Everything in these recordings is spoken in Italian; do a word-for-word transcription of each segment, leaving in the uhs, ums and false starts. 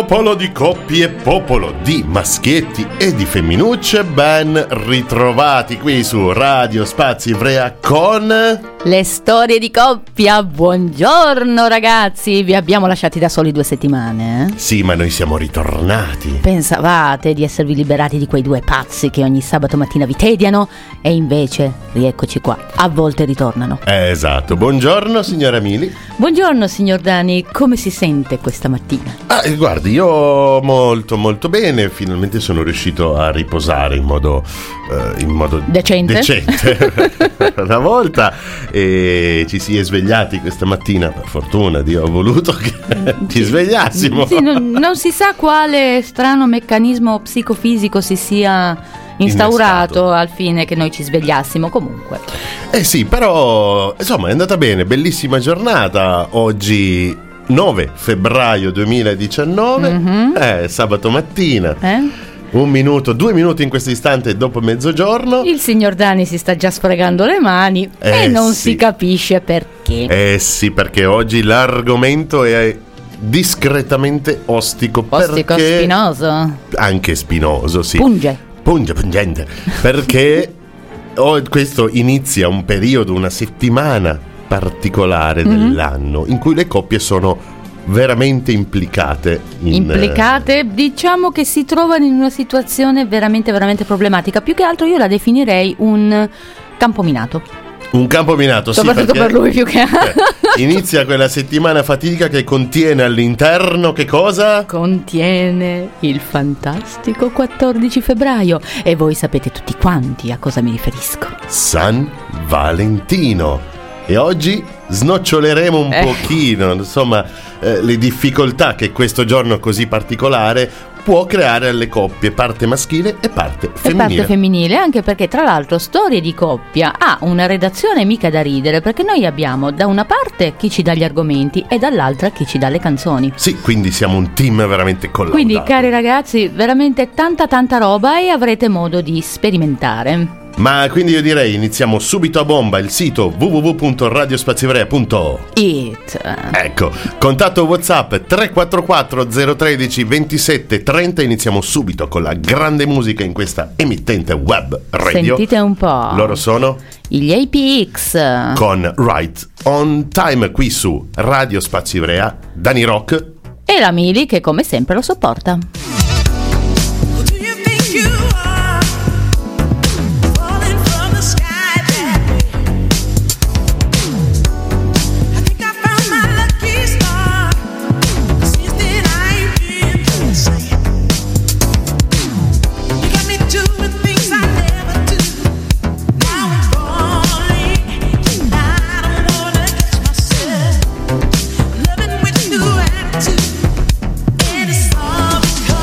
Popolo di coppie, popolo di maschietti e di femminucce, ben ritrovati qui su Radio Spazio Ivrea con le storie di coppia. Buongiorno ragazzi, vi abbiamo lasciati da soli due settimane, eh? Sì, ma noi siamo ritornati. Pensavate di esservi liberati di quei due pazzi che ogni sabato mattina vi tediano e invece rieccoci qua, a volte ritornano. Eh, esatto, buongiorno signora Mili. Buongiorno signor Dani, come si sente questa mattina? Ah, guardi, io molto molto bene, finalmente sono riuscito a riposare in modo eh, in modo decente, decente. Una volta e ci si è svegliati questa mattina, per fortuna Dio ha voluto che ci svegliassimo. Sì, non, non si sa quale strano meccanismo psicofisico si sia instaurato Innestato. al fine che noi ci svegliassimo comunque. Eh sì, però insomma è andata bene, bellissima giornata oggi nove febbraio duemiladiciannove, mm-hmm. eh, sabato mattina. Eh? Un minuto, due minuti in questo istante dopo mezzogiorno. Il signor Dani si sta già sfregando le mani eh, e non sì. si capisce perché. Eh sì, perché oggi l'argomento è discretamente ostico. Ostico, perché... spinoso. Anche spinoso, sì. Punge. Punge, pungente. Perché oh, questo inizia un periodo, una settimana particolare mm-hmm. dell'anno in cui le coppie sono veramente implicate in... implicate diciamo che si trovano in una situazione veramente veramente problematica. Più che altro io la definirei un campo minato. Un campo minato, soprattutto sì, per lui più che altro. Eh, inizia quella settimana fatica che contiene all'interno che cosa? Contiene il fantastico quattordici febbraio e voi sapete tutti quanti a cosa mi riferisco. San Valentino. E oggi snoccioleremo un eh. pochino, insomma, eh, le difficoltà che questo giorno così particolare può creare alle coppie, parte maschile e parte femminile. E parte femminile, anche perché tra l'altro Storie di coppia ha una redazione mica da ridere, perché noi abbiamo da una parte chi ci dà gli argomenti e dall'altra chi ci dà le canzoni. Sì, quindi siamo un team veramente collaudato. Quindi cari ragazzi, veramente tanta tanta roba e avrete modo di sperimentare. Ma quindi io direi iniziamo subito a bomba il sito w w w punto radio spazio ivrea punto it. Ecco, contatto WhatsApp tre quattro quattro zero uno tre ventisette trenta. Iniziamo subito con la grande musica in questa emittente web radio. Sentite un po'. Loro sono gli A P X con Right on Time qui su Radio Spazio Ivrea. Dani Rock e la Mili che come sempre lo sopporta. Loving with new attitude, and it's all because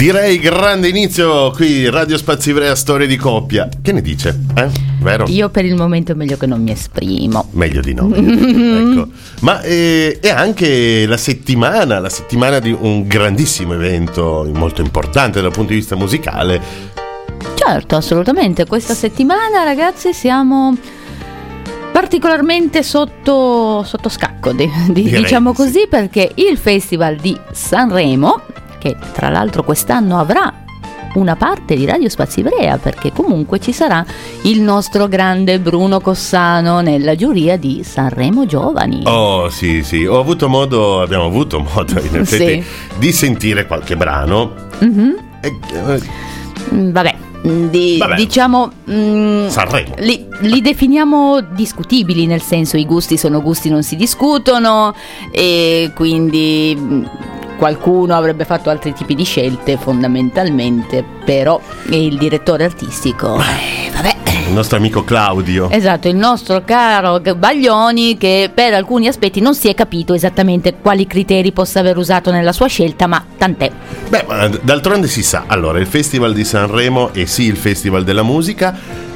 Direi grande inizio qui Radio Spazi Ivrea, storie di coppia. Che ne dice? Eh? Vero? Io per il momento è meglio che non mi esprimo. Meglio di no. Ecco. Ma eh, è anche la settimana, la settimana di un grandissimo evento molto importante dal punto di vista musicale. Certo, assolutamente. Questa settimana, ragazzi, siamo particolarmente sotto, sotto scacco, di, di, diciamo così, sì. Perché il Festival di Sanremo, che tra l'altro quest'anno avrà una parte di Radio Spazi Ivrea, perché comunque ci sarà il nostro grande Bruno Cossano nella giuria di Sanremo Giovani. Oh sì sì, ho avuto modo, abbiamo avuto modo in effetti sì. di sentire qualche brano. Mm-hmm. E, eh, Vabbè. Di, diciamo mh, Sanremo li, li definiamo discutibili, nel senso i gusti sono gusti, non si discutono, e quindi mh, qualcuno avrebbe fatto altri tipi di scelte fondamentalmente, però il direttore artistico eh, vabbè il nostro amico Claudio, esatto, il nostro caro Baglioni, che per alcuni aspetti non si è capito esattamente quali criteri possa aver usato nella sua scelta, ma tant'è. Beh, ma d'altronde si sa, allora il Festival di Sanremo è sì il Festival della musica,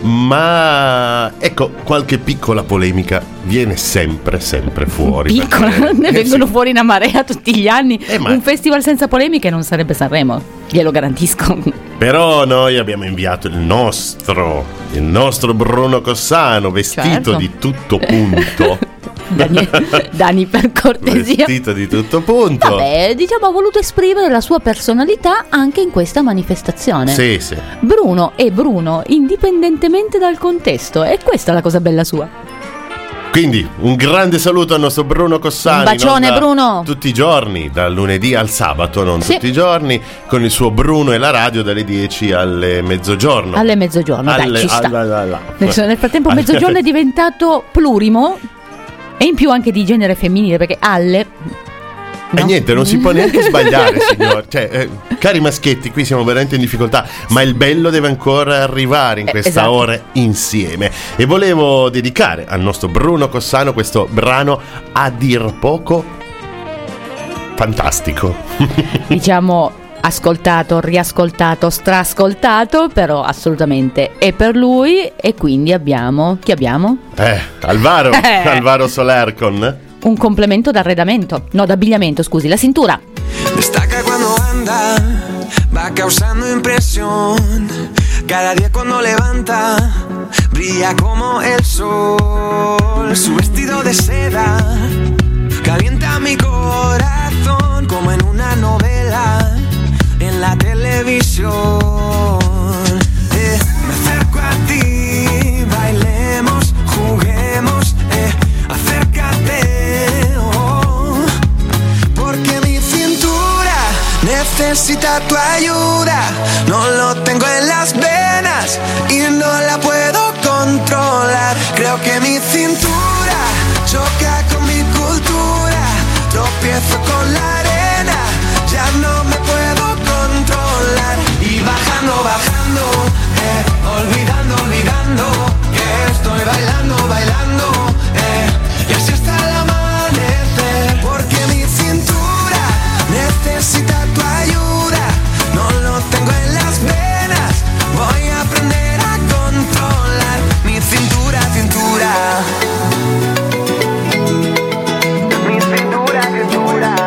ma ecco, qualche piccola polemica viene sempre sempre fuori. Piccola? Perché, ne eh, vengono sì. fuori una marea tutti gli anni. Eh, ma... Un festival senza polemiche non sarebbe Sanremo, glielo garantisco. Però noi abbiamo inviato il nostro, il nostro Bruno Cossano, vestito certo. di tutto punto. Dani, Dani, per cortesia. Vestito di tutto punto. Vabbè, diciamo ha voluto esprimere la sua personalità anche in questa manifestazione. Sì, sì. Bruno è Bruno, indipendentemente dal contesto, e questa è la cosa bella sua. Quindi un grande saluto al nostro Bruno Cossano. Un bacione Bruno. Tutti i giorni, dal lunedì al sabato, non sì. tutti i giorni, con il suo Bruno e la radio dalle dieci alle mezzogiorno. Alle mezzogiorno, alle, dai, ci sta. Alla, alla, alla. Nel frattempo mezzogiorno è diventato plurimo e in più anche di genere femminile, perché alle... E no? Niente, non si può neanche sbagliare, signor. Cioè, eh, cari maschietti, qui siamo veramente in difficoltà, ma il bello deve ancora arrivare in questa esatto. ora insieme. E volevo dedicare al nostro Bruno Cossano questo brano a dir poco fantastico. Diciamo ascoltato, riascoltato, strascoltato, però assolutamente è per lui. E quindi abbiamo, chi abbiamo? Eh, Alvaro, eh. Alvaro Soler con... un complemento d'arredamento, no, d'abbigliamento, scusi, la cintura. Destaca cuando anda, va causando impresión. Cada día cuando levanta, brilla como el sol. Su vestido de seda calienta mi corazón, como en una novela en la televisión. Eh, me acerco a ti, bailemos, juguemos, eh, acércate. Necesita tu ayuda, no lo tengo en las venas y no la puedo controlar. Creo que mi cintura choca con mi cultura, tropiezo con la arena, ya no me puedo controlar. Y bajando, bajando, eh, olvidando, olvidando, que estoy bailando, bailando, eh, y así hasta el amanecer. Porque mi cintura necesita tu ayuda, no lo tengo en las venas, voy a aprender a controlar mi cintura, cintura. Mi cintura, cintura.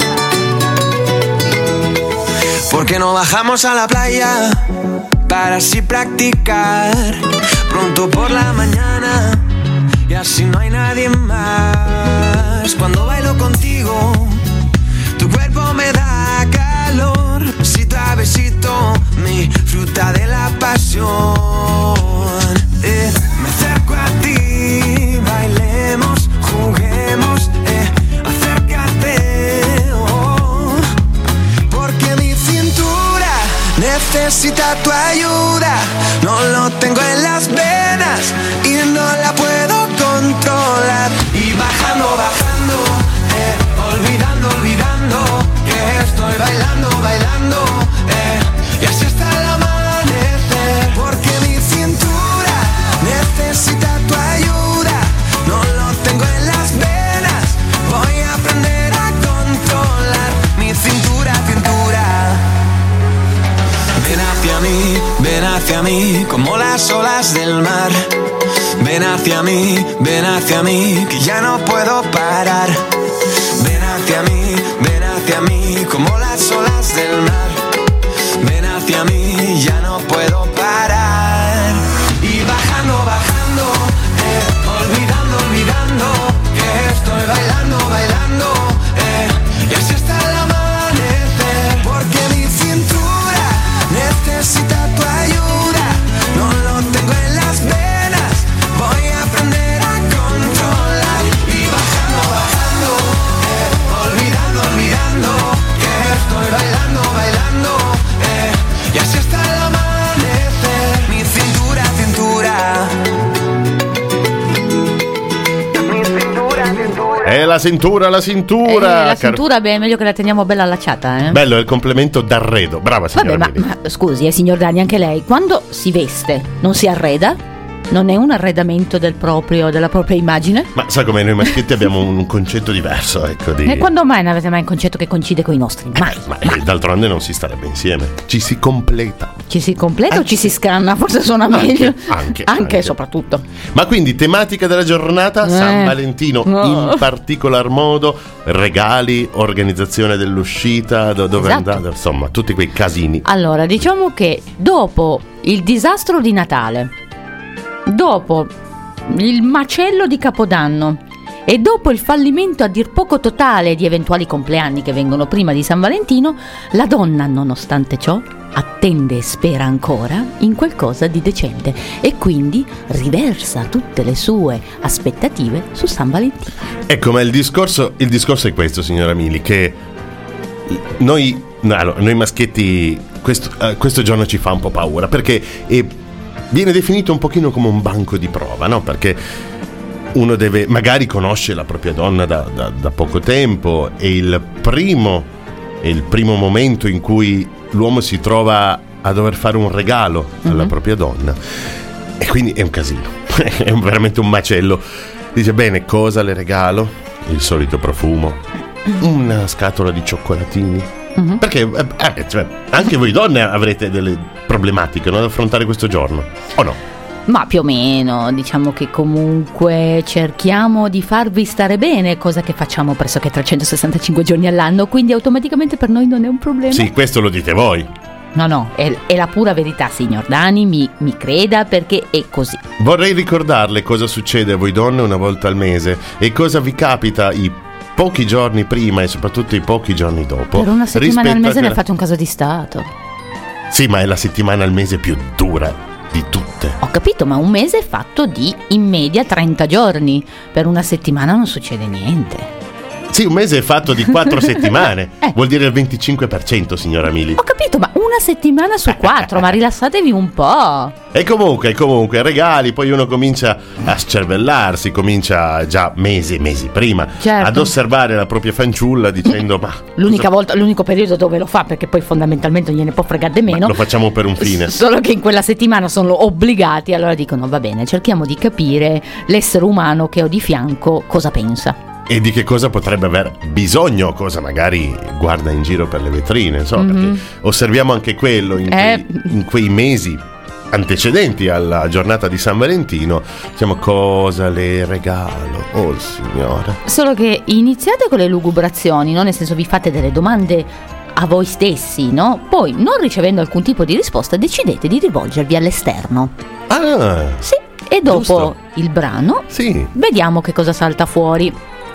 ¿Por qué no bajamos a la playa para así practicar pronto por la mañana y así no hay nadie más? Cuando bailo contigo tu cuerpo me da calor, besito a besito, mi fruta de la pasión. Eh, me acerco a ti, bailemos, juguemos, eh, acércate, oh, porque mi cintura necesita tu ayuda, no lo tengo en las venas y no la puedo controlar. Y bajando, bajando, eh, olvidando, olvidando, que estoy bailando, bailando, eh, y así hasta el amanecer. Porque mi cintura necesita tu ayuda, no lo tengo en las venas, voy a aprender a controlar mi cintura, cintura. hacia mí como las olas del mar. Ven hacia mí, ven hacia mí, que ya no puedo parar. Ven hacia mí, ven hacia mí, como las olas del mar. Ven hacia mí, ya no puedo parar. Y bajando, bajando, eh, olvidando, olvidando, que estoy bailando, bailando, eh, y así hasta el amanecer. Porque mi cintura necesita tu ayuda, no lo tengo en las venas, voy a aprender a controlar. Y bajando, bajando, eh, olvidando, olvidando, que estoy bailando, bailando, eh, y así hasta el amanecer. Mi cintura, cintura, mi cintura, cintura. È la cintura, la cintura. Eh, la cintura, beh, è meglio che la teniamo bella allacciata, eh. Bello, è il complemento d'arredo. Brava signora. Vabbè, ma, ma scusi, eh, signor Dani, anche lei, quando si veste, non si arreda? Non è un arredamento del proprio, della propria immagine? Ma sa come noi maschietti abbiamo un concetto diverso, ecco. Di... E quando mai ne avete mai un concetto che coincide con i nostri? Mai. Ma mai. D'altronde non si starebbe insieme. Ci si completa. Ci si completa anche. O ci si scanna? Forse suona meglio. Anche, anche, anche, anche. soprattutto. Ma quindi tematica della giornata, eh. San Valentino, no. in particolar modo, regali, organizzazione dell'uscita, do- dove Esatto. andate, insomma, tutti quei casini. Allora, diciamo che dopo il disastro di Natale, dopo il macello di Capodanno e dopo il fallimento a dir poco totale di eventuali compleanni che vengono prima di San Valentino, la donna, nonostante ciò, attende e spera ancora in qualcosa di decente e quindi riversa tutte le sue aspettative su San Valentino. Ecco, ma il discorso, il discorso è questo, signora Mili, che noi, no, allora, noi maschietti questo, uh, questo giorno ci fa un po' paura, perché è, viene definito un pochino come un banco di prova, no? Perché uno deve, magari conosce la propria donna da, da, da poco tempo, e il primo, è il primo momento in cui l'uomo si trova a dover fare un regalo alla mm-hmm. propria donna, e quindi è un casino, è veramente un macello. Dice, bene, cosa le regalo? Il solito profumo, una scatola di cioccolatini, mm-hmm. perché eh, cioè, anche voi donne avrete delle problematiche, no, ad affrontare questo giorno, o no? Ma più o meno, diciamo che comunque cerchiamo di farvi stare bene, cosa che facciamo pressoché trecentosessantacinque giorni all'anno, quindi automaticamente per noi non è un problema. Sì, questo lo dite voi. No, no, è, è la pura verità, signor Dani, mi, mi creda, perché è così. Vorrei ricordarle cosa succede a voi donne una volta al mese e cosa vi capita i pochi giorni prima e soprattutto i pochi giorni dopo. Per una settimana al mese quella... ne fate un caso di stato. Sì, ma è la settimana al mese più dura di tutte. Ho capito, ma un mese è fatto di in media trenta giorni. Per una settimana non succede niente. Sì, un mese è fatto di quattro settimane. eh. Vuol dire il venticinque per cento, signora Mili. Ho capito, ma una settimana su quattro, ma rilassatevi un po'. E comunque, comunque, regali, poi uno comincia a scervellarsi, comincia già mesi e mesi prima certo. ad osservare la propria fanciulla dicendo ma... L'unica cosa... volta, l'unico periodo dove lo fa, perché poi fondamentalmente non gliene può fregare di meno. Ma lo facciamo per un fine. Solo che in quella settimana sono obbligati, allora dicono va bene, cerchiamo di capire l'essere umano che ho di fianco cosa pensa. E di che cosa potrebbe aver bisogno, cosa magari guarda in giro per le vetrine, insomma, mm-hmm. perché osserviamo anche quello in, eh. quei, in quei mesi antecedenti alla giornata di San Valentino. Diciamo, cosa le regalo? Oh signora. Solo che iniziate con le lugubrazioni, no? Nel senso, vi fate delle domande a voi stessi, no? Poi, non ricevendo alcun tipo di risposta, decidete di rivolgervi all'esterno. Ah, sì. E dopo giusto. Il brano, sì. Vediamo che cosa salta fuori.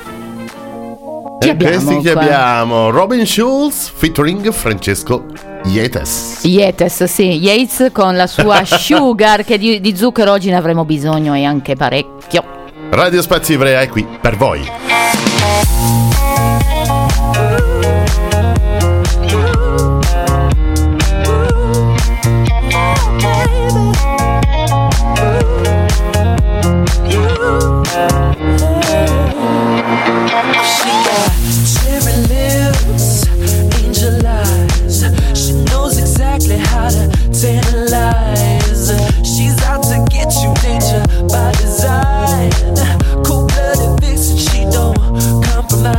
Chi e abbiamo questi che qua? abbiamo Robin Schulz featuring Francesco Yates. Yates, sì, Yates con la sua Sugar, che di, di zucchero oggi ne avremo bisogno e anche parecchio. Radio Spazi Ivrea è qui per voi. She's out to get you, danger by design. Cold-blooded vixen, she don't compromise.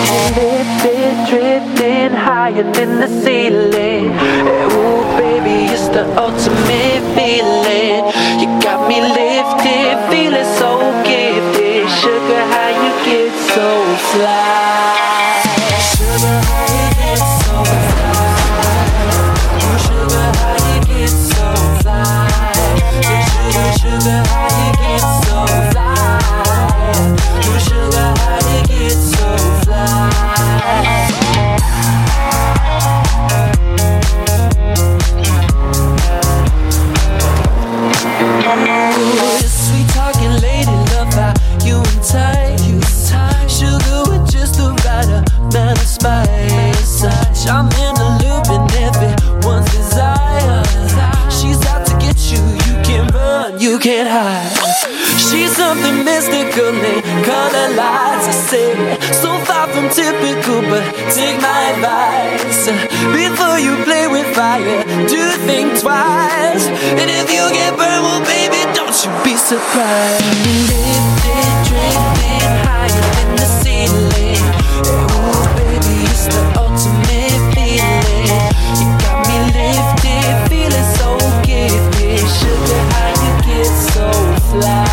Lifted, drifting higher than the ceiling. Ooh, baby, it's the ultimate feeling. You got me lifted, feeling so gifted. Sugar, how you get so fly? Sugar, how you get so fly? Ooh, sugar, how you get so fly? Sugar, sugar, how you get so fly? Ooh, sugar, how you get so fly? Sweet talking lady, love how you entice. Sugar with just the right amount of spice. I'm in the loop and everyone's desire. She's out to get you, you can't run, you can't hide. She's something mystical, they color lights. I say, so far from typical, but take my advice. Before you play with fire, do think twice. And if you get burned, well baby, don't you be surprised. Lifted, drifting higher than the ceiling. Ooh baby, it's the ultimate feeling. You got me lifted, feeling so gifted. Sugar, how you get so fly?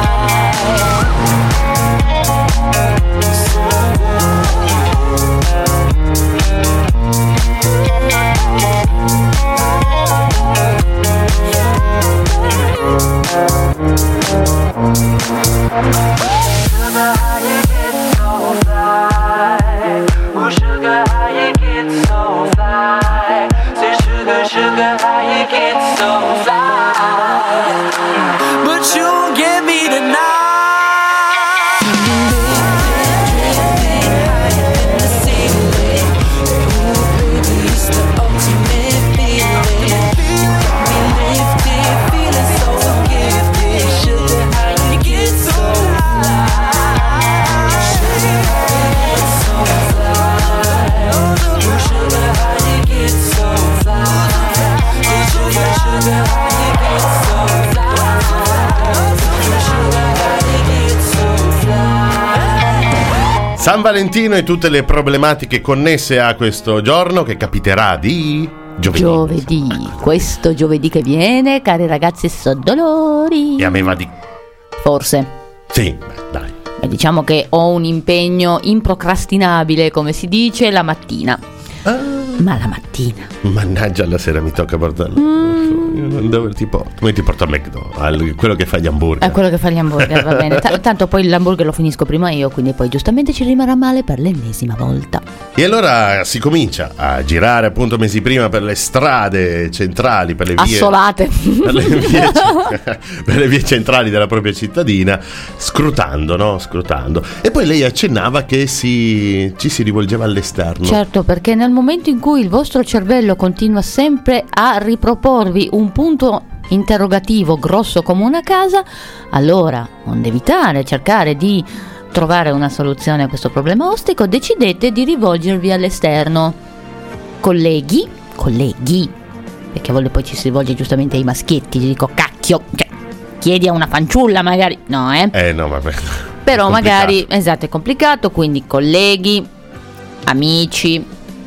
Sugar, how you get so fly? Oh, sugar, how you get so fly? Say, sugar, sugar, how you get so fly? But you won't get me tonight. San Valentino e tutte le problematiche connesse a questo giorno che capiterà di giovedì. Giovedì, questo giovedì che viene, cari ragazzi, so dolori. E a me va di... Forse. Sì, dai. E diciamo che ho un impegno improcrastinabile, come si dice, la mattina. Ah. Ma la mattina. Mannaggia, alla sera mi tocca portarlo. Mm. Dove ti porto? Come ti porto a McDonald's? Quello che fa gli hamburger. È quello che fa gli hamburger, va bene. T- tanto poi l'hamburger lo finisco prima io, quindi poi giustamente ci rimarrà male per l'ennesima volta. E allora si comincia a girare appunto mesi prima per le strade centrali, per le vie assolate, per le vie, per le vie centrali della propria cittadina, scrutando, no? Scrutando. E poi lei accennava che si, ci si rivolgeva all'esterno. Certo, perché nel momento in cui il vostro cervello continua sempre a riproporvi un punto interrogativo grosso come una casa, allora, onde evitare, cercare di trovare una soluzione a questo problema ostico, decidete di rivolgervi all'esterno. Colleghi, colleghi, perché a volte poi ci si rivolge giustamente ai maschietti, gli dico cacchio, cioè, chiedi a una fanciulla magari, no eh? Eh no, vabbè. Però magari, esatto, è complicato, quindi colleghi, amici,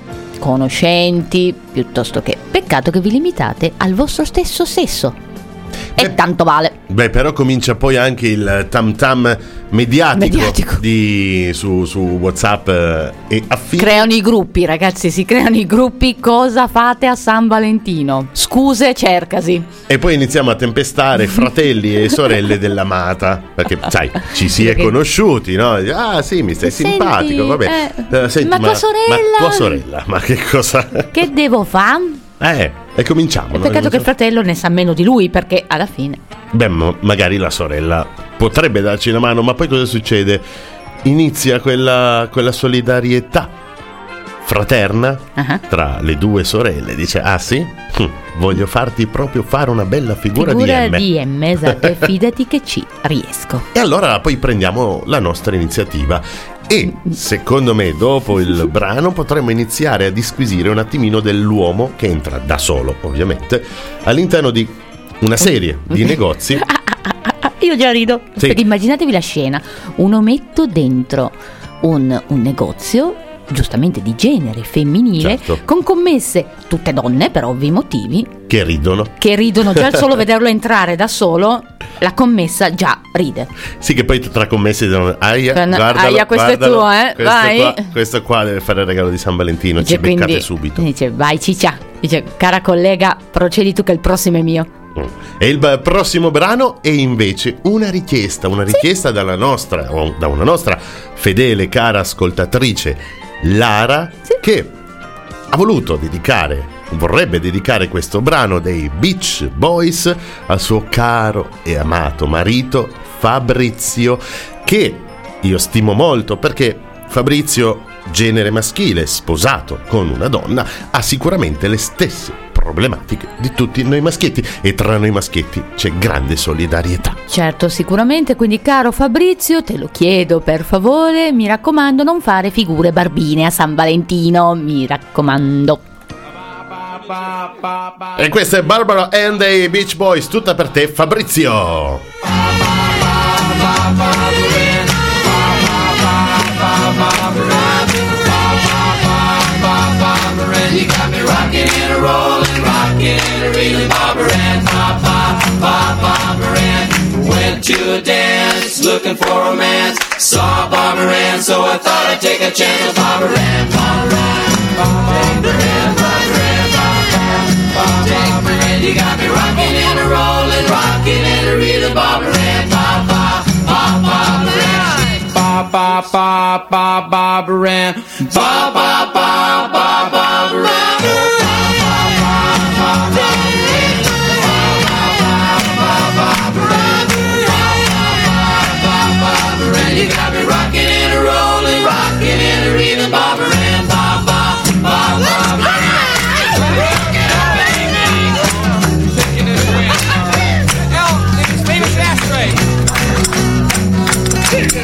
conoscenti, piuttosto che peccato che vi limitate al vostro stesso sesso. E beh, tanto vale. Beh, però comincia poi anche il tam tam mediatico, mediatico. Di, su, su WhatsApp eh, e affini. Creano i gruppi, ragazzi, si creano i gruppi. Cosa fate a San Valentino? Scuse, cercasi. E poi iniziamo a tempestare fratelli e sorelle dell'amata, perché sai, ci si è conosciuti, no? Ah sì, mi stai senti, simpatico, vabbè. Eh, senti, ma, ma tua sorella? Ma tua sorella, ma che cosa? Che devo fare? Eh, e cominciamo. È peccato no? che il fratello ne sa meno di lui, perché alla fine. Beh, ma magari la sorella potrebbe darci una mano, ma poi cosa succede? Inizia quella, quella solidarietà fraterna uh-huh. tra le due sorelle. Dice, ah sì? Hm, voglio farti proprio fare una bella figura, figura di M. di M, esatto, e fidati che ci riesco. E allora poi prendiamo la nostra iniziativa. E secondo me dopo il brano potremmo iniziare a disquisire un attimino dell'uomo che entra da solo, ovviamente, all'interno di una serie di negozi. Io già rido, sì. Perché immaginatevi la scena: un ometto dentro un, un negozio giustamente di genere femminile, certo, con commesse tutte donne per ovvi motivi, che ridono che ridono già il solo vederlo entrare da solo, la commessa già ride. Sì, che poi tra commesse dicono aia, Per- guardalo, aia, questo è guardalo, tuo, eh, questo vai. qua, questo qua deve fare il regalo di San Valentino, Dice, ci beccate quindi, subito. dice vai ciccia, dice cara collega procedi tu che il prossimo è mio. E il b- prossimo brano è invece una richiesta, una richiesta dalla nostra, o da una nostra fedele cara ascoltatrice Lara, Sì. che ha voluto dedicare, vorrebbe dedicare questo brano dei Beach Boys al suo caro e amato marito Fabrizio, che io stimo molto perché Fabrizio, genere maschile, sposato con una donna, ha sicuramente le stesse problematiche di tutti noi maschietti, e tra noi maschietti c'è grande solidarietà. Certo, sicuramente, quindi caro Fabrizio, te lo chiedo per favore, mi raccomando, non fare figure barbine a San Valentino, mi raccomando. E questa è Barbara and the Beach Boys, tutta per te Fabrizio. You got me rocking and a rolling, rocking and a reeling, Barbara Ann, Papa, Papa, Barbara Ann. Went to a dance, looking for romance. Saw Barbara Ann, so I thought I'd take a chance with Barbara Ann, Barbara Ann, Barbara Ann, Barbara Ann, Barbara Ann. You got me rocking and a rolling, rocking and a reeling, Barbara Ann, Papa, Papa, Barbara Ann. Ba ba ba ba Barbara Ann, ba ba ba ba Barbara Ann. You got me rocking and a rolling, rocking and a reeling, Barbara Ann, ba ba ba Barbara Ann. Rock it up, baby. Taking it away. Al, it's famous ashtray. He's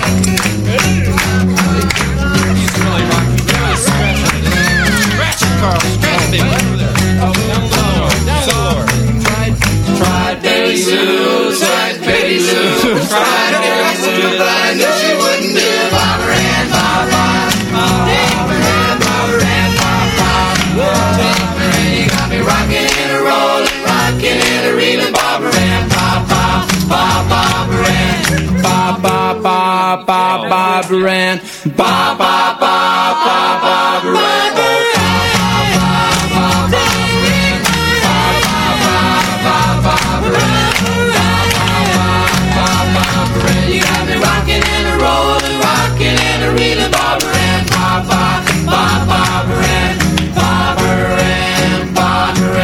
really rocking. Give us scratch it. Scratch it, Carl. Scratch it, baby. Over there. Oh, down low. Down lower. Tried, tried Betty Lou. Tried Betty Lou. Tried Betty Lou. But I knew she wouldn't do it. Barbara Ann, Barbara Ann, Barbara Ann, Barbara Ann, Barbara Ann. You got me rocking and a rolling, rocking and a reeling, Barbara Ann, Barbara, Barbara Ann, Barbara, Barbara Ann, Barbara, Barbara Ann. You got me rocking and a rolling, rocking and a reeling, Barbara Ann, Barbara, Barbara Ann, Barbara Ann, Barbara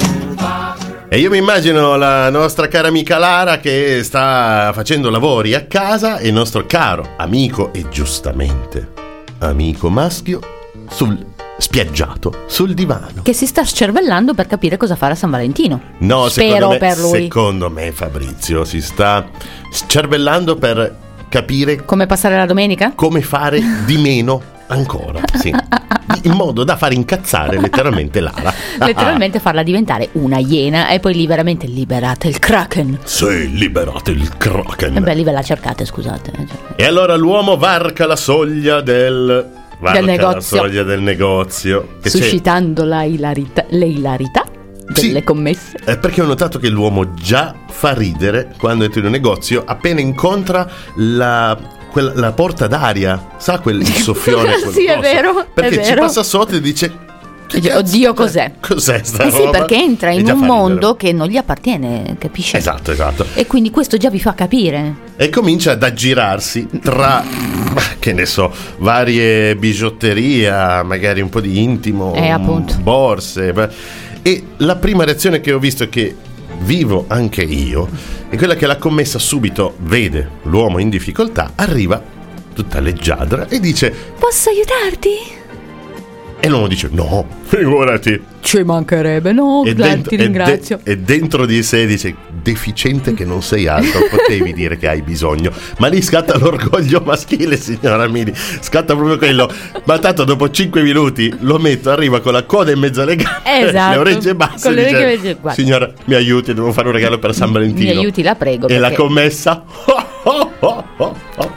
Ann. E io mi immagino la nostra cara amica Lara che sta facendo lavori a casa e il nostro caro amico, e giustamente amico maschio, sul spiaggiato, sul divano, Che si sta scervellando per capire cosa fare a San Valentino. No, Spero secondo me, per lui. secondo me Fabrizio si sta scervellando per capire Come passare la domenica? come fare di meno ancora, sì, in modo da far incazzare letteralmente Lara. Letteralmente farla diventare una iena e poi lì veramente liberate il Kraken. Sì, liberate il Kraken. E beh, lì ve la cercate, scusate. E allora l'uomo varca la soglia del varca Del negozio. la soglia del negozio, che c'è- Suscitando la ilarità, le ilarità delle Sì. commesse. Eh, perché ho notato che l'uomo già fa ridere quando entra in un negozio appena incontra la, quella, la porta d'aria, sa quel il soffione quel Sì, è coso. vero, è perché ci vero. passa sotto e dice "Che Dice, cazzo- oddio, cos'è?" Cos'è sta Eh sì, roba? perché entra E in già un fa ridere. mondo che non gli appartiene, capisci? Esatto, esatto. E quindi questo già vi fa capire. E comincia ad aggirarsi tra, che ne so, varie bigiotteria, magari un po' di intimo, Eh, appunto. borse. beh. E la prima reazione che ho visto, e che vivo anche io, è quella che la commessa subito vede l'uomo in difficoltà, arriva tutta leggiadra e dice, Posso aiutarti? e l'uomo dice no, figurati. Ci mancherebbe, no, E dai, dentro, ti e de- ringrazio. e dentro di sé dice, deficiente che non sei altro, potevi dire che hai bisogno. Ma lì scatta l'orgoglio maschile, signora Mini, scatta proprio quello. Ma tanto dopo cinque minuti lo metto, arriva con la coda in mezzo alle gambe, Esatto. le orecchie basse, Con le dice, orecchie basse, guarda. signora mi aiuti, devo fare un regalo per San Valentino. Mi aiuti, la prego. E la perché- commessa oh, oh, oh, oh, oh.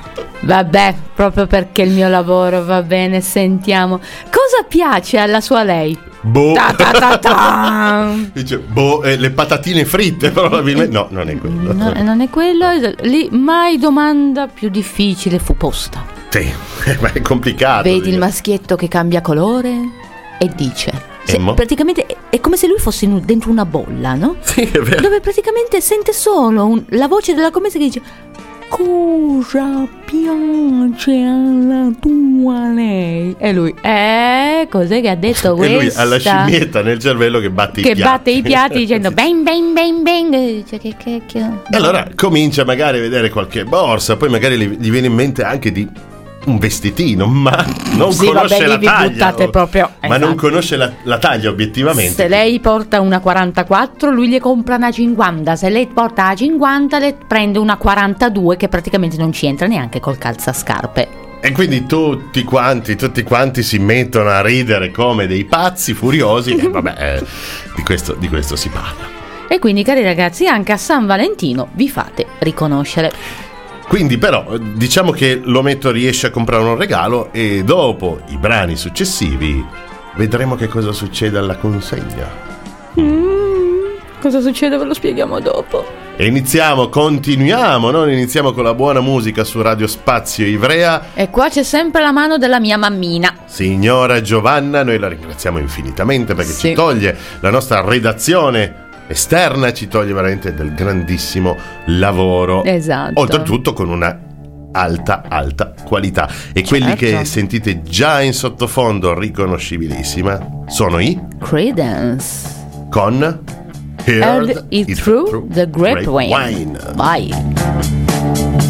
Vabbè, proprio perché il mio lavoro, va bene, sentiamo. Cosa piace alla sua lei? Boh. Ta ta ta ta. Dice, boh, eh, le patatine fritte probabilmente. No, non è quello. No, non è quello. Lì mai domanda più difficile fu posta. Sì, ma è complicato. Vedi dire. il maschietto che cambia colore e dice... Se, mo? praticamente è come se lui fosse in, dentro una bolla, no? Sì, è vero. Dove praticamente sente solo un, la voce della commessa che dice: cosa piace alla tua lei? E lui, eh, cos'è che ha detto questa? E lui ha la scimmietta nel cervello che batte che i piatti. batte i piatti dicendo bang bang bang bang. E dice, che cacchio. E allora comincia magari a vedere qualche borsa, poi magari gli, gli viene in mente anche di un vestitino, ma non sì, conosce vabbè, la vi taglia. buttate proprio, ma esatto. non conosce la, la taglia obiettivamente. Se lei porta una quarantaquattro, lui le compra una cinquanta. Se lei porta la cinquanta, le prende una quarantadue, che praticamente non ci entra neanche col calzascarpe. E quindi tutti quanti, tutti quanti si mettono a ridere come dei pazzi furiosi. E vabbè, eh, di questo, di questo si parla. E quindi, cari ragazzi, anche a San Valentino vi fate riconoscere. Quindi però diciamo che l'ometto riesce a comprare un regalo e dopo i brani successivi vedremo che cosa succede alla consegna. Mm, cosa succede ve lo spieghiamo dopo. E iniziamo, continuiamo, no? Iniziamo con la buona musica su Radio Spazio Ivrea. E qua c'è sempre la mano della mia mammina. Signora Giovanna, noi la ringraziamo infinitamente perché Sì. ci toglie la nostra redazione esterna, ci toglie veramente del grandissimo lavoro. Esatto. Oltretutto con una alta alta qualità. E quelli Certo. che sentite già in sottofondo, riconoscibilissima, sono i Credence. con Heard Heard it, It through, Through the grapevine. Grapevine. Vai.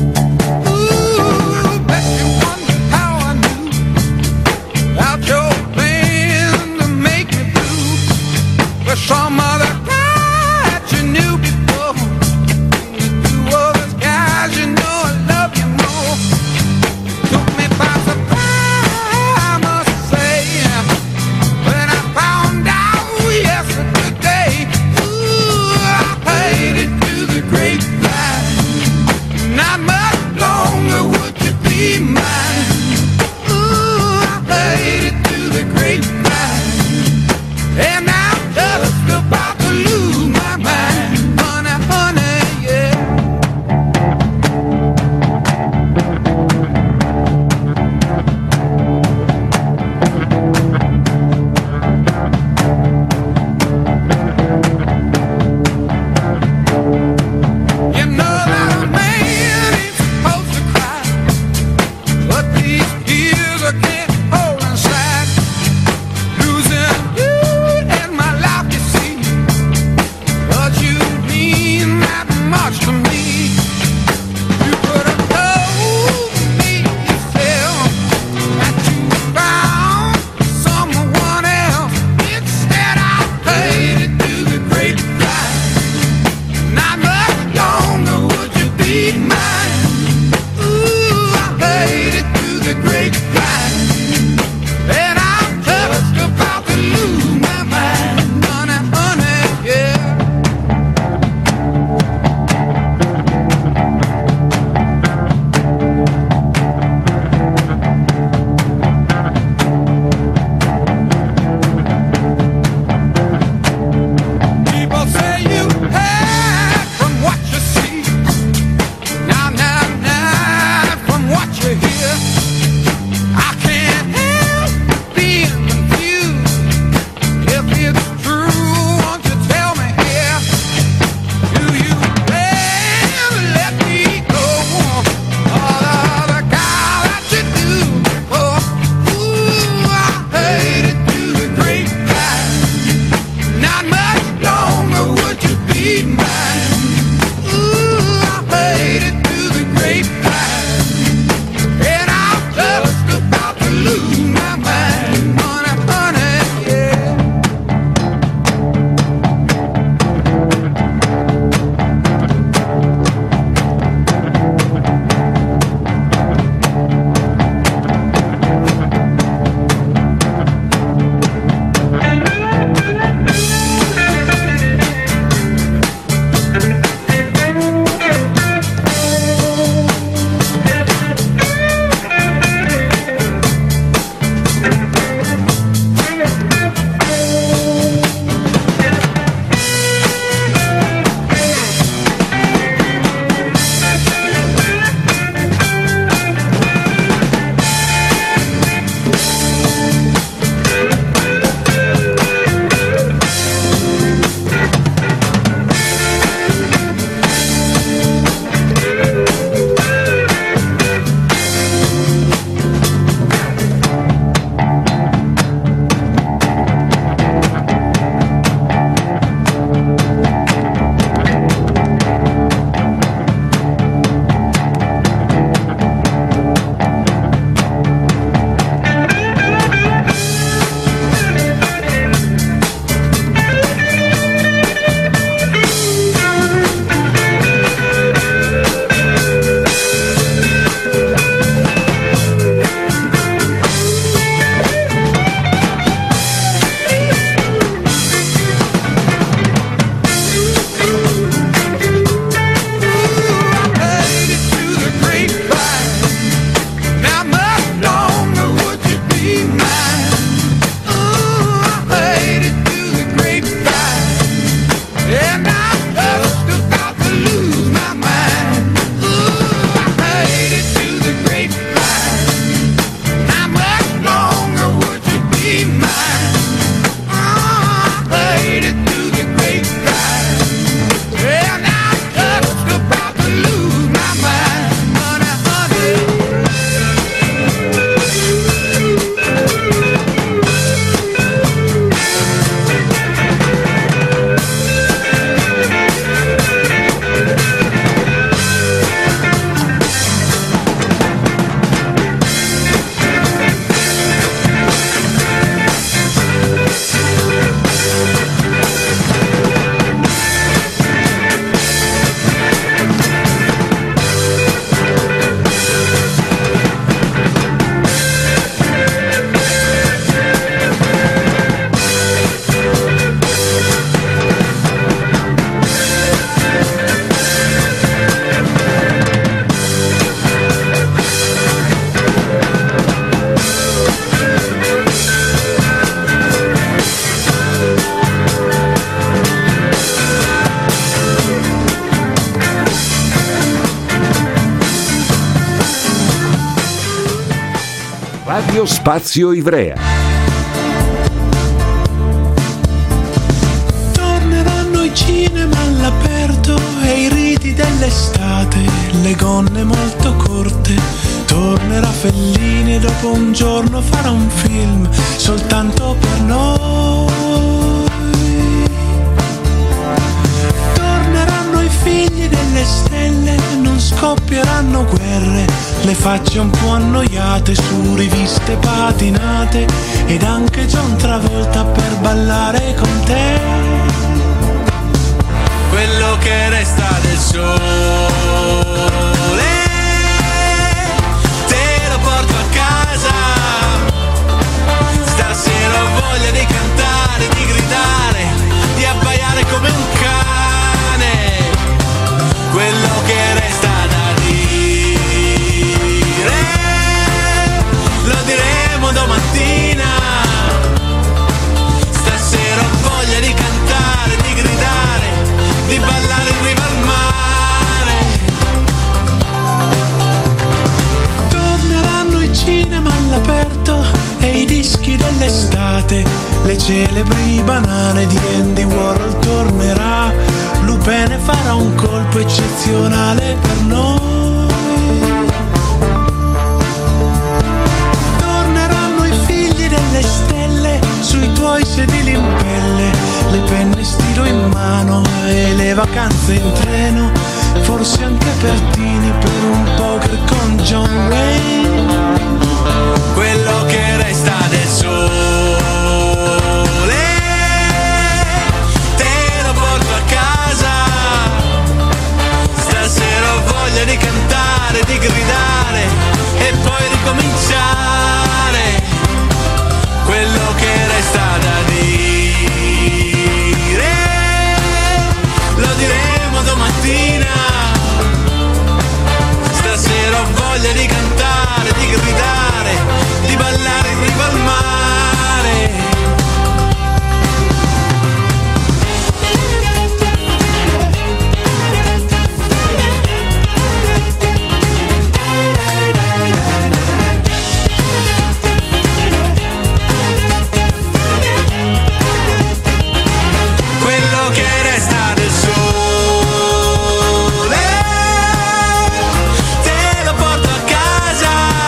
Some other guy that you knew before. The two other guys, you know I love you more. Took me by surprise, I must say, when I found out yesterday. Ooh, I paid it to the grapevine. Radio Spazio Ivrea. Torneranno i cinema all'aperto e i riti dell'estate, le gonne molto corte. Tornerà Fellini e dopo un giorno farà un film soltanto per noi. Torneranno i figli delle stelle, non scoppieranno guerre, le facce un po' annoiate su riviste patinate, ed anche John Travolta per ballare con te. Quello che resta del sole te lo porto a casa. Stasera ho voglia di cantare, di gridare, di abbaiare come un cane. Quello che resta da dire lo diremo domattina. Stasera ho voglia di cantare, di gridare, di ballare in riva al mare. Torneranno i cinema all'aperto e i dischi dell'estate, le celebri banane di Andy Warhol tornerà. Lupin farà un colpo eccezionale per noi. Torneranno i figli delle stelle sui tuoi sedili in pelle, le penne stilo in mano e le vacanze in treno, forse anche Pertini per un poker con John Wayne. Quello che resta del sole te lo porto a casa. Stasera ho voglia di cantare, di gridare e poi ricominciare. Quello che resta da dire lo diremo domattina. Stasera ho voglia di cantare, di gridare, di ballare in riva al mare. Quello che resta del sole te lo porto a casa.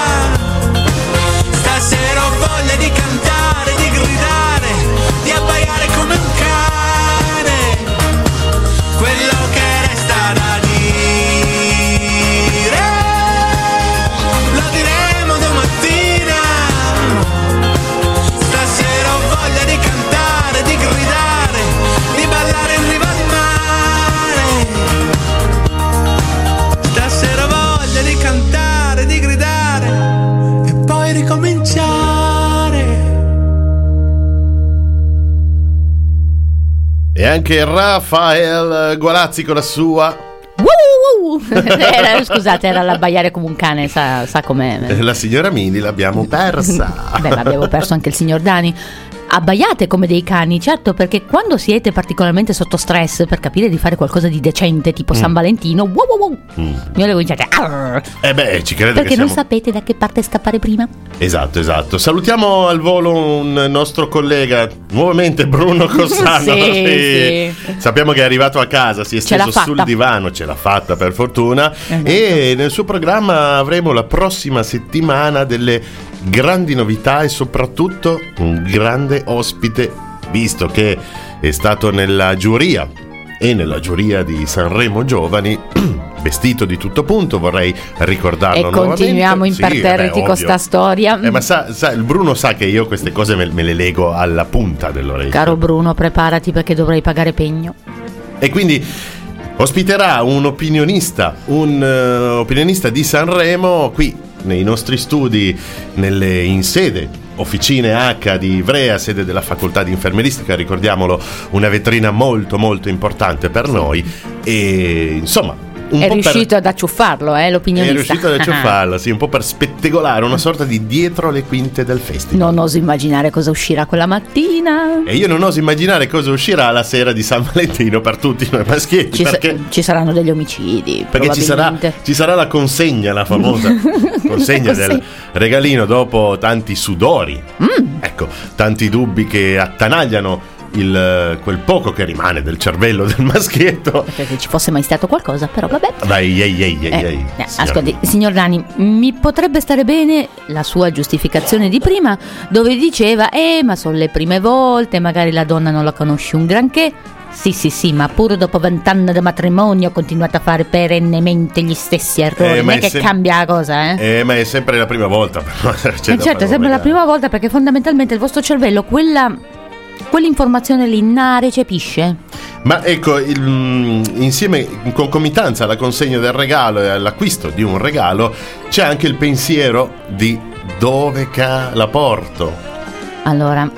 Stasera ho voglia di cantare, di gridare, di abbaiare come un cane. Quello che resta da dire lo diremo domattina. Stasera ho voglia di cantare, di gridare, di ballare in riva al mare. Stasera ho voglia di cantare, di gridare e poi ricominciare. E anche Rafael Gualazzi con la sua. Uh, uh, uh. Era, scusate, era l'abbaiare come un cane, sa, sa com'è. La signora Mini l'abbiamo persa. Beh, l'abbiamo perso anche il signor Dani. Abbaiate come dei cani, certo, perché quando siete particolarmente sotto stress per capire di fare qualcosa di decente, tipo mm. San Valentino, wow wow wow, mm. io le cominciate. Eh beh, ci credo perché che non siamo... sapete da che parte scappare prima. Esatto, esatto. Salutiamo al volo un nostro collega, nuovamente Bruno Cossano. sì, sì. Sì. Sappiamo che è arrivato a casa, si è steso sul divano, ce l'ha fatta per fortuna. Esatto. E nel suo programma avremo la prossima settimana delle grandi novità e soprattutto un grande ospite, visto che è stato nella giuria e nella giuria di Sanremo Giovani, vestito di tutto punto, vorrei ricordarlo e continuiamo nuovamente. imperterriti sì, con sta storia. Eh, ma sa, sa, il Bruno sa che io queste cose me, me le lego alla punta dell'orecchio. Caro Bruno, preparati perché dovrai pagare pegno. E quindi ospiterà un opinionista, un uh, opinionista di Sanremo qui nei nostri studi, nelle, in sede Officine H di Ivrea, sede della facoltà di infermieristica, ricordiamolo, una vetrina molto molto importante per noi. E insomma, un è po' riuscito per... ad acciuffarlo, eh, l'opinionista. È riuscito ad acciuffarlo, sì, un po' per spettegolare una sorta di dietro le quinte del festival. Non oso immaginare cosa uscirà quella mattina. E io non oso immaginare cosa uscirà la sera di San Valentino per tutti noi maschietti. Ci, perché... sa- ci saranno degli omicidi. Perché ci sarà, ci sarà la consegna, la famosa consegna del regalino dopo tanti sudori. Mm. Ecco, tanti dubbi che attanagliano il, quel poco che rimane del cervello del maschietto. Perché ci fosse mai stato qualcosa, però vabbè. Dai, ehi, ehi, ehi, eh, ehi. Eh, ascolti, signor Dani, mi potrebbe stare bene la sua giustificazione di prima, dove diceva, eh, ma sono le prime volte, magari la donna non la conosci un granché. Sì, sì, sì, ma pure dopo vent'anni di matrimonio ho continuato a fare perennemente gli stessi errori. Eh, non è che sem- cambia la cosa, eh? Eh, ma è sempre la prima volta. C'è eh certo, è sempre la prima volta, perché fondamentalmente il vostro cervello quella, quell'informazione lì non recepisce. Ma ecco, il, insieme, in concomitanza alla consegna del regalo e all'acquisto di un regalo, c'è anche il pensiero di dove ca la porto. Allora,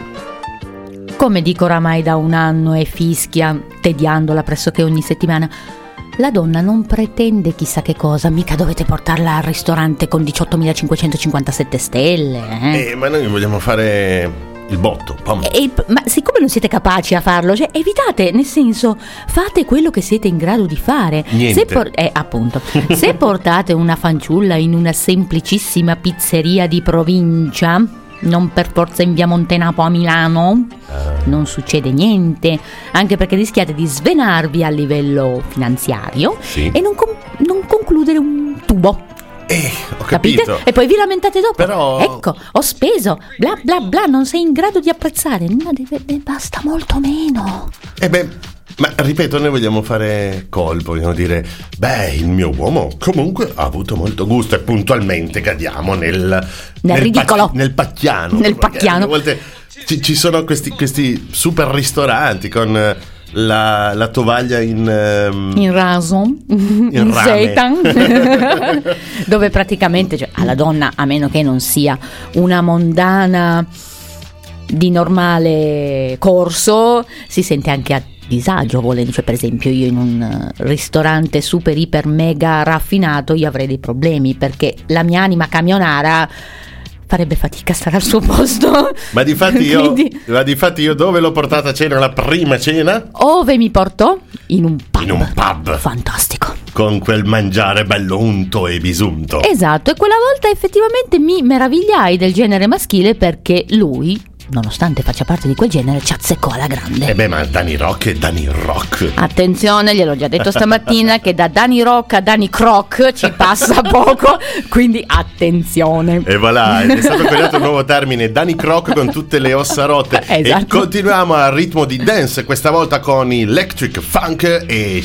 come dico oramai da un anno e fischia, tediandola pressoché ogni settimana, la donna non pretende chissà che cosa, mica dovete portarla al ristorante con diciottomilacinquecentocinquantasette stelle. Eh? Eh, ma noi vogliamo fare il botto. E, ma siccome non siete capaci a farlo, cioè evitate, nel senso, fate quello che siete in grado di fare. Niente. Se por- eh, appunto, se portate una fanciulla in una semplicissima pizzeria di provincia, non per forza in via Montenapo a Milano, non succede niente, anche perché rischiate di svenarvi a livello finanziario, sì, e non, com- non concludere un tubo. Eh, ho capito. Capite? E poi vi lamentate dopo. Però... Ecco, ho speso, bla bla bla, non sei in grado di apprezzare. No, deve, deve, basta molto meno. Eh beh, ma ripeto, noi vogliamo fare colpo, vogliamo dire, beh, il mio uomo comunque ha avuto molto gusto, e puntualmente cadiamo nel... Nel, nel ridicolo. Pa- nel pacchiano. Nel pacchiano. A volte ci, ci sono questi, questi super ristoranti con... La, la tovaglia in um, in raso, in, in seitan, dove praticamente, cioè, alla donna, a meno che non sia una mondana di normale corso, si sente anche a disagio volendo. Cioè, per esempio, io in un ristorante super iper mega raffinato io avrei dei problemi, perché la mia anima camionara farebbe fatica a stare al suo posto. Ma difatti io, Quindi, ma difatti io dove l'ho portata a cena, la prima cena? Ove mi portò? In un pub. In un pub. Fantastico. Con quel mangiare bello unto e bisunto. Esatto, e quella volta effettivamente mi meravigliai del genere maschile, perché lui, nonostante faccia parte di quel genere, ci azzeccò alla grande. E beh, ma Dani Rock è Dani Rock. Attenzione, gliel'ho già detto stamattina che da Dani Rock a Dani Croc ci passa poco, quindi attenzione. E voilà, è stato coniato un nuovo termine, Dani Croc, con tutte le ossa rotte. Esatto. E continuiamo al ritmo di dance, questa volta con Electric Funk e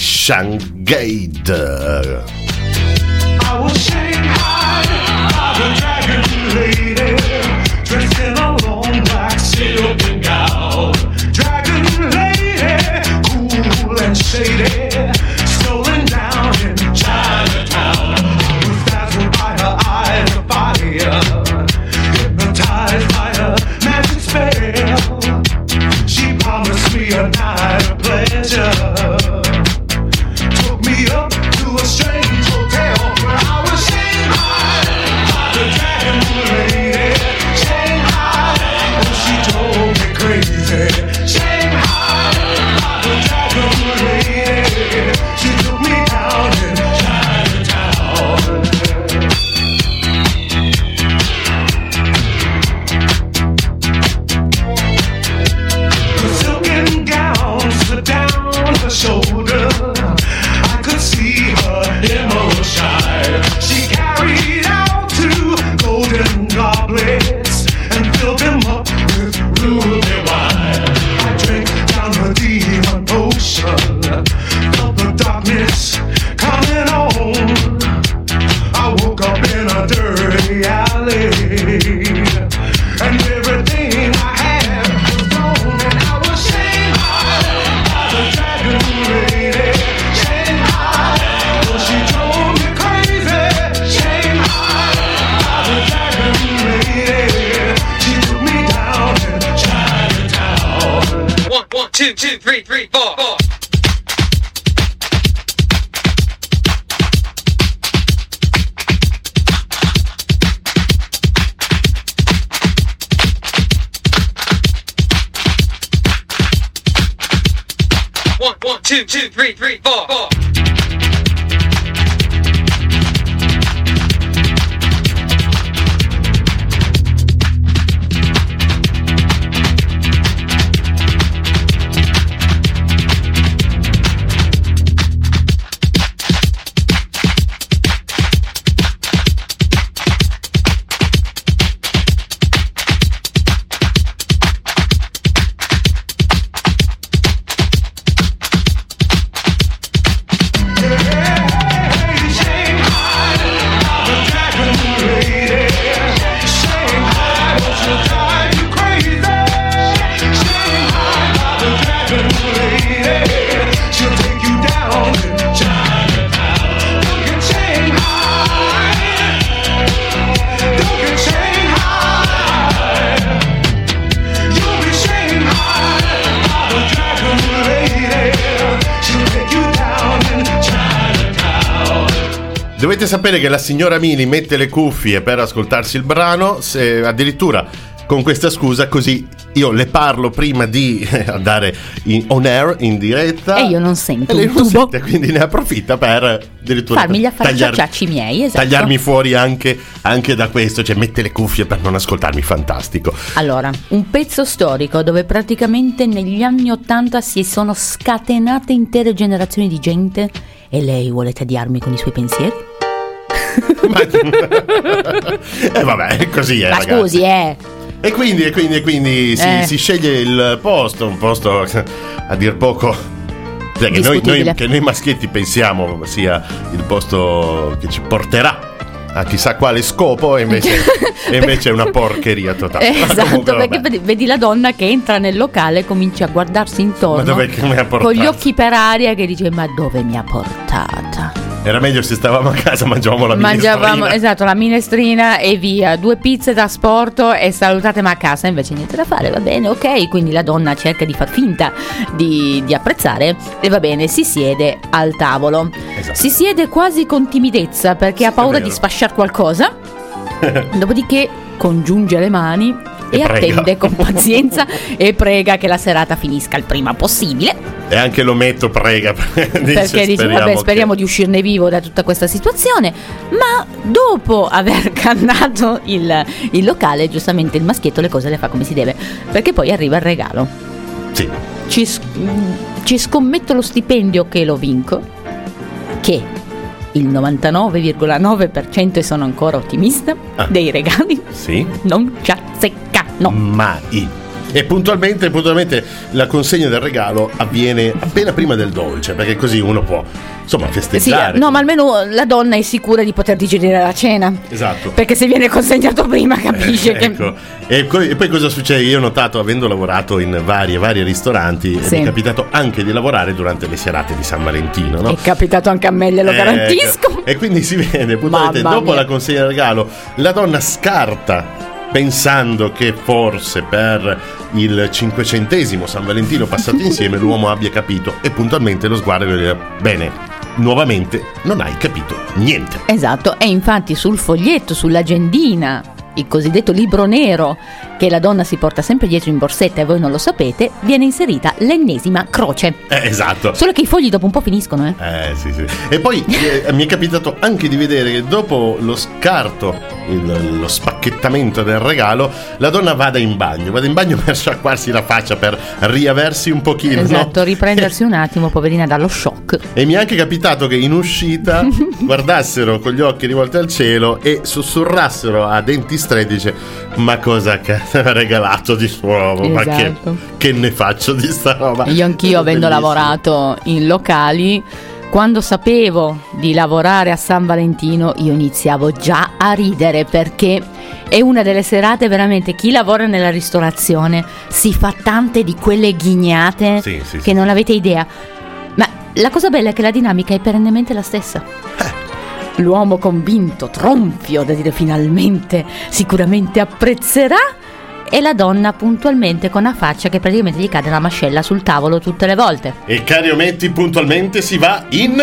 Shangade. I was Shanghai, I was dragon lady, dressed in a long black silken gown. Dragon lady, cool and shady, strolling down in Chinatown. I was dazzled by her eyes of fire, hypnotized by her magic spell. She promised me a night of pleasure, took me up to a strange hotel where I was Shanghai, the dragon lady. Shanghai, oh, she drove me crazy. Shanghai, the dragon lady. She took me down in Chinatown. The silken gown slipped down her shoulder. I could see her emotion. She carried out two golden goblets and filled them up with ruby wine. I drank down her demon potion, felt the darkness coming on. I woke up in a dirty alley, and everything I had was gone. And I was Shanghai, the dragon lady. Shanghai, oh, she drove me crazy. Shanghai, the dragon lady. She took me down in Chinatown. One, one, two, two, three, three, four, four. two, two, three, three, four, four. Dovete sapere che la signora Mili mette le cuffie per ascoltarsi il brano, se addirittura con questa scusa, così io le parlo prima di andare in, on air, in diretta, e io non sento e lei un non tubo. sente, quindi ne approfitta per addirittura farmi gli affari tagliar- ciacciacci miei, esatto. tagliarmi fuori anche, anche da questo, cioè mette le cuffie per non ascoltarmi, fantastico. Allora, un pezzo storico dove praticamente negli anni ottanta si sono scatenate intere generazioni di gente e lei vuole tediarmi con i suoi pensieri? Ma... eh vabbè, così è, Ma ragazzi. scusi, eh. E quindi, e quindi, e quindi si, Eh. si sceglie il posto, un posto a dir poco, cioè, che, noi, Discutibile. noi, che noi maschietti pensiamo sia il posto che ci porterà a chissà quale scopo, e invece, e invece è una porcheria totale. Esatto, Comunque, perché vabbè. vedi, vedi la donna che entra nel locale e comincia a guardarsi intorno Ma dove che mi ha portato? con gli occhi per aria, che dice: ma dove mi ha portata? Era meglio se stavamo a casa, mangiavamo la minestrina. Mangiavamo, esatto, la minestrina e via, due pizze da trasporto e salutatemi a casa. Invece niente da fare, va bene, ok. Quindi la donna cerca di far finta di, di apprezzare e va bene, si siede al tavolo. Esatto. Si siede quasi con timidezza perché Sì, ha paura è vero. di sfasciare qualcosa. Dopodiché congiunge le mani e, E prega. attende con pazienza e prega che la serata finisca il prima possibile. E anche l'ometto prega dice, Perché dice: speriamo vabbè, speriamo che- di uscirne vivo da tutta questa situazione. Ma dopo aver cannato il, il locale, giustamente il maschietto le cose le fa come si deve, perché poi arriva il regalo. Sì. Ci, sc- ci scommetto lo stipendio che lo vinco, che il novantanove virgola nove per cento, e sono ancora ottimista, Ah. dei regali Sì. non ci azzeccano. Mai. E puntualmente, puntualmente la consegna del regalo avviene appena prima del dolce, perché così uno può, insomma, Sì, festeggiare. no, ma almeno la donna è sicura di poter digerire la cena. Esatto. Perché se viene consegnato prima capisce Eh, ecco. E, co- e poi cosa succede? Io ho notato, avendo lavorato in vari vari ristoranti, Sì. mi è capitato anche di lavorare durante le serate di San Valentino, no? che è capitato anche a me, glielo Ecco. garantisco. E quindi si vede, puntualmente, Mamma dopo mia. la consegna del regalo, la donna scarta, pensando che forse per il cinquecentesimo San Valentino passato insieme l'uomo abbia capito, e puntualmente lo sguardo gli dice: bene, nuovamente non hai capito niente. Esatto, e infatti sul foglietto, sull'agendina, il cosiddetto libro nero che la donna si porta sempre dietro in borsetta e voi non lo sapete, viene inserita l'ennesima croce. Eh, esatto. Solo che i fogli dopo un po' finiscono, eh. Eh sì sì. E poi eh, mi è capitato anche di vedere che dopo lo scarto, il- lo spacchettamento del regalo, la donna vada in bagno, vada in bagno per sciacquarsi la faccia, per riaversi un pochino, Esatto, no? riprendersi un attimo, poverina, dallo shock. E mi è anche capitato che in uscita guardassero con gli occhi rivolti al cielo e sussurrassero a denti stretti: dice: ma cosa che ha regalato di nuovo? Ma che, Esatto. che ne faccio di sta roba? Io anch'io, avendo Bellissimo. lavorato in locali, quando sapevo di lavorare a San Valentino, io iniziavo già a ridere, perché è una delle serate veramente, chi lavora nella ristorazione si fa tante di quelle ghignate Sì, sì, che sì. non avete idea. Ma la cosa bella è che la dinamica è perennemente la stessa. L'uomo convinto, tronfio da dire finalmente, sicuramente apprezzerà, e la donna puntualmente con una faccia che praticamente gli cade la mascella sul tavolo tutte le volte. E cari ometti, puntualmente si va in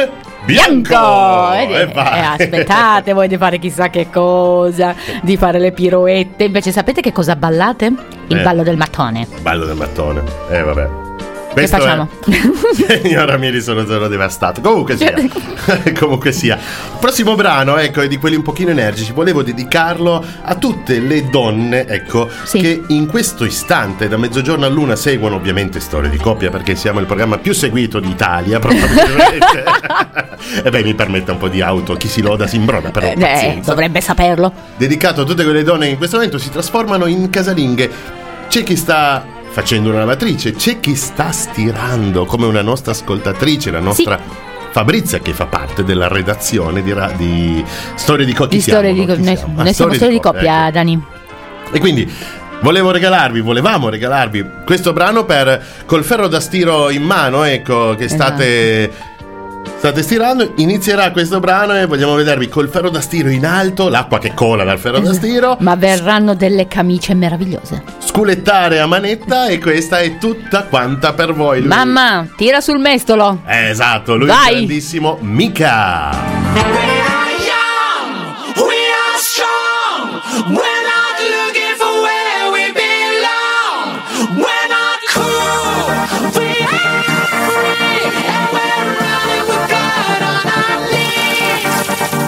bianco! E, E vai. e aspettate voi di fare chissà che cosa, di fare le piroette. Invece sapete che cosa ballate? Il Eh. ballo del mattone. Ballo del mattone. Eh vabbè. Che facciamo? È... Signora Miri, sono, sono devastato. Comunque sia. Comunque sia. Il prossimo brano, ecco, è di quelli un pochino energici. Volevo dedicarlo a tutte le donne, ecco, sì, che in questo istante, da mezzogiorno a luna, seguono ovviamente Storie di Coppia, perché siamo il programma più seguito d'Italia, probabilmente. E beh, mi permette un po' di auto. Chi si loda si imbroda, però. Eh, dovrebbe saperlo. Dedicato a tutte quelle donne che in questo momento si trasformano in casalinghe. C'è chi sta facendo una lavatrice, c'è chi sta stirando, come una nostra ascoltatrice, la nostra sì. Fabrizia, che fa parte della redazione di, ra- di Storie di Coppia. Di Storie di Coppia, noi, siamo, noi siamo Storie di Coppia, ecco. Dani. E quindi volevo regalarvi, volevamo regalarvi questo brano per Col ferro da stiro in mano, ecco, che state... Esatto. State stirando, inizierà questo brano e vogliamo vedervi col ferro da stiro in alto, l'acqua che cola dal ferro da stiro. Ma verranno delle camicie meravigliose. Sculettare a manetta e questa è tutta quanta per voi. Lui... Mamma, tira sul mestolo. Eh, esatto, lui Vai. è grandissimo Mika. We are young, we are strong, we're not looking for where we belong, we're not cool, we are free, and we're running with blood on our knees.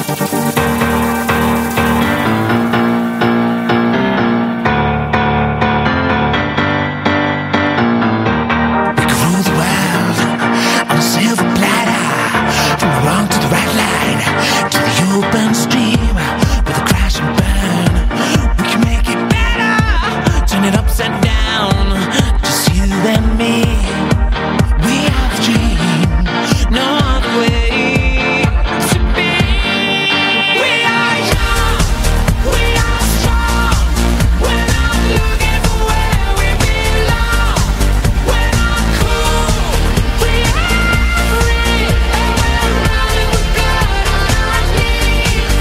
We could rule the world on a silver platter, from the wrong to the right line, to the open stream, with a crash and burn. We can make it better, turn it upside down, just you and me. We have a dream, no other way to be. We are young, we are strong, we're not looking for where we belong, we're not cool, we are free, and we're running with blood on our knees.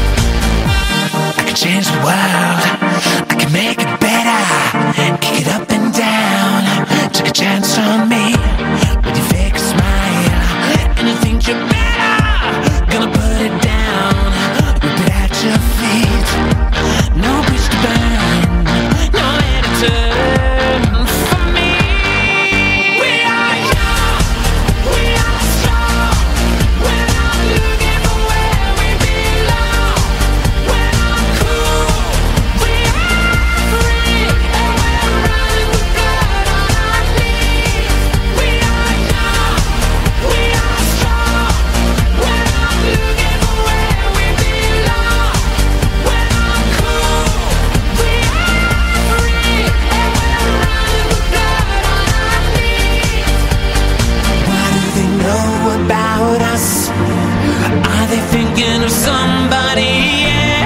I can change the world, I can make it better, kick it up and down, take a chance on me, with your fake smile, and you think you're better, gonna put it down, rip it at your feet, no bridge to burn, nowhere to turn for me. We are young, we are strong, we're not looking for where we belong, we're not cool, we are free, and we're running with blood on our knees. We are young, we are strong, we're not looking for where we belong, we're not cool, we are free, and we're running with blood on our knees. What do they know about us? Are they thinking of somebody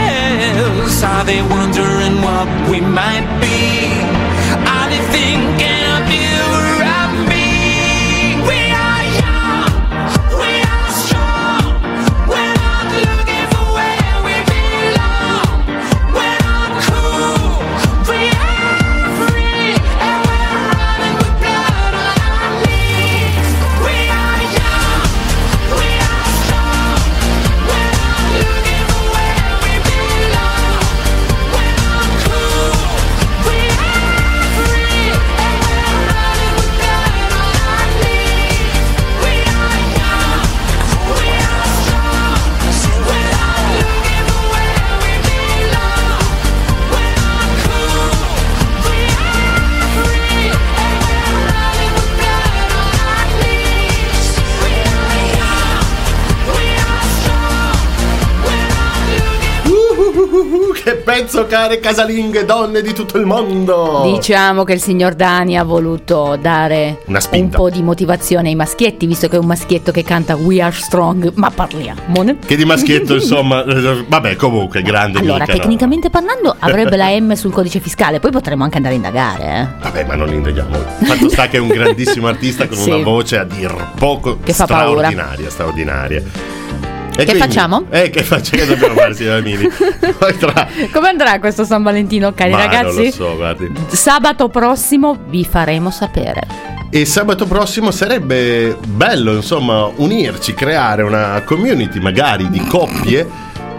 else? Are they wondering what we might be? Are they thinking of you or of me? We are young, we are strong, we're not looking for where we belong, we're not cool, we are free, and we're running with blood on our knees. We are young, we are strong, we're not looking for where we belong, we're not cool, we are free, and we're running with blood on our knees. We are young, we are strong, we're not looking for where we belong, we're not cool, we are free, and we're running with blood on our knees. We are young, we are strong, we're not looking. Uh, che pezzo, care casalinghe, donne di tutto il mondo. Diciamo che il signor Dani ha voluto dare Una un spinta. po' di motivazione ai maschietti, visto che è un maschietto che canta We Are Strong, ma parliamo. Che di maschietto, insomma. Vabbè, comunque, grande Allora, Mika, no? tecnicamente parlando, avrebbe la M sul codice fiscale, poi potremmo anche andare a indagare, eh. Vabbè, ma non indaghiamo. Fatto sta che è un grandissimo artista con Sì. una voce a dir poco Che fa paura. straordinaria, straordinaria. E Che facciamo? Eh, che facciamo? Che dobbiamo fare, signora Mini? Poi tra... Come andrà questo San Valentino, cari Ma ragazzi? non lo so, guardi. Sabato prossimo vi faremo sapere. E sabato prossimo sarebbe bello, insomma, unirci, creare una community magari di coppie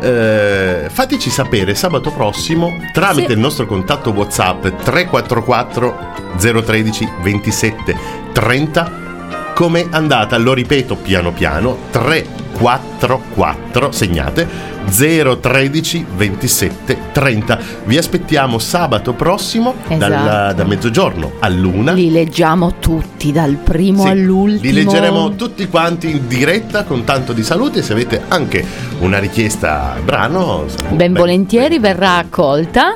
eh, fateci sapere sabato prossimo tramite sì. il nostro contatto WhatsApp tre quattro quattro zero uno tre ventisette trenta com'è andata. Lo ripeto piano piano: tre quattro quattro, segnate, zero uno tre ventisette trenta. Vi aspettiamo sabato prossimo, esatto. dal, da mezzogiorno all'una. Li leggiamo tutti, dal primo Sì, all'ultimo. li leggeremo tutti quanti in diretta con tanto di saluti, e se avete anche una richiesta brano, ben, ben volentieri ben. verrà accolta.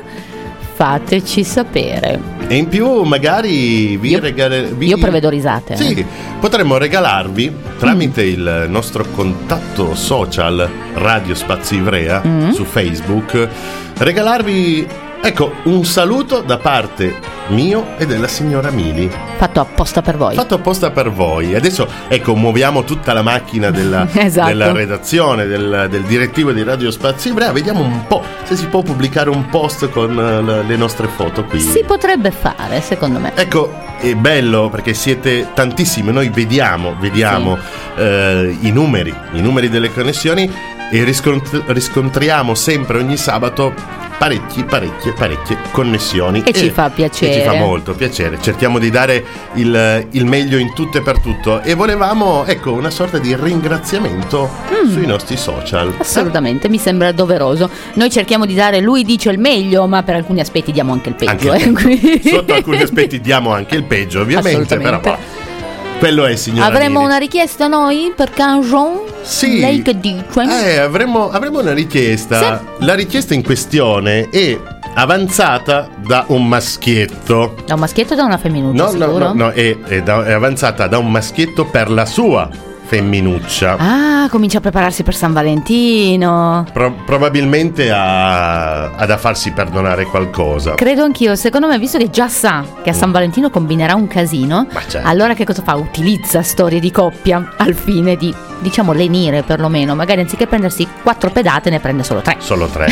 Fateci sapere. E in più magari vi io, regale, vi, io prevedo risate. Sì, eh. potremmo regalarvi tramite mm. il nostro contatto social Radio Spazio Ivrea mm. su Facebook, regalarvi, ecco, un saluto da parte mio e della signora Mili. Fatto apposta per voi. Fatto apposta per voi. Adesso, ecco, muoviamo tutta la macchina della, esatto. della redazione, del, del direttivo di Radio Spazio Ivrea. Vediamo un po' se si può pubblicare un post con uh, le nostre foto qui. Si potrebbe fare, secondo me. Ecco, è bello perché siete tantissimi. Noi vediamo, vediamo sì. eh, i numeri, i numeri delle connessioni, e riscont- riscontriamo sempre ogni sabato parecchie, parecchie, parecchie connessioni. E, e ci fa piacere. E ci fa molto piacere. Cerchiamo di dare il, il meglio in tutto e per tutto. E volevamo, ecco, una sorta di ringraziamento mm. sui nostri social. Assolutamente, eh? Mi sembra doveroso. Noi cerchiamo di dare, lui dice il meglio, ma per alcuni aspetti diamo anche il peggio. Anche eh? Quindi... Sotto alcuni aspetti diamo anche il peggio, ovviamente. Però quello è, signora Avremo Mili. una richiesta noi per Canjon? Sì. Lei che dice? Eh, avremo, avremo una richiesta. Sì. La richiesta in questione è avanzata da un maschietto. Da un maschietto o da una femminuccia? No, sicuro? no, no, no è, è, da, è avanzata da un maschietto per la sua femminuccia. Ah, comincia a prepararsi per San Valentino. Pro- probabilmente ha, ha da farsi perdonare qualcosa. Credo anch'io. Secondo me, visto che già sa che a San Valentino combinerà un casino, certo. allora che cosa fa? Utilizza storie di coppia al fine di, diciamo, lenire perlomeno. Magari anziché prendersi quattro pedate ne prende solo tre. Solo tre.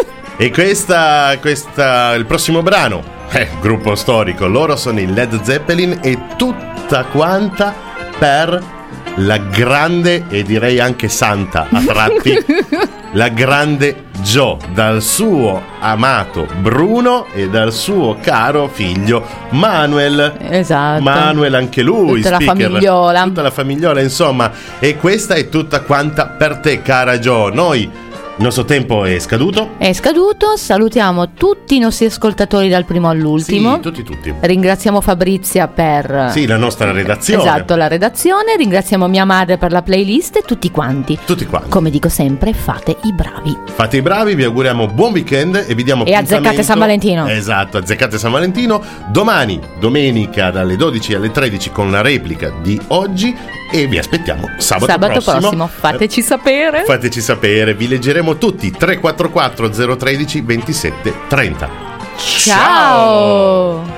E questa, questa, il prossimo brano, eh, gruppo storico, loro sono i Led Zeppelin, e tutta quanta per la grande, e direi anche santa a tratti, la grande Jo, dal suo amato Bruno e dal suo caro figlio Manuel. Esatto. Manuel, anche lui, tutta speaker, la famigliola. Tutta la famigliola, insomma. E questa è tutta quanta per te, cara Jo. Noi, il nostro tempo è scaduto. È scaduto, salutiamo tutti i nostri ascoltatori dal primo all'ultimo. Sì, tutti, tutti. Ringraziamo Fabrizia per... Sì, la nostra redazione. Esatto, la redazione. Ringraziamo mia madre per la playlist e tutti quanti. Tutti quanti. Come dico sempre, fate i bravi. Fate i bravi, vi auguriamo buon weekend e vi diamo E azzeccate San Valentino. Esatto, azzeccate San Valentino. Domani, domenica, dalle dodici alle tredici con la replica di oggi, e vi aspettiamo sabato, sabato prossimo. prossimo. Fateci sapere. Fateci sapere, vi leggeremo tutti. Tre quattro quattro zero uno tre ventisette trenta. Ciao.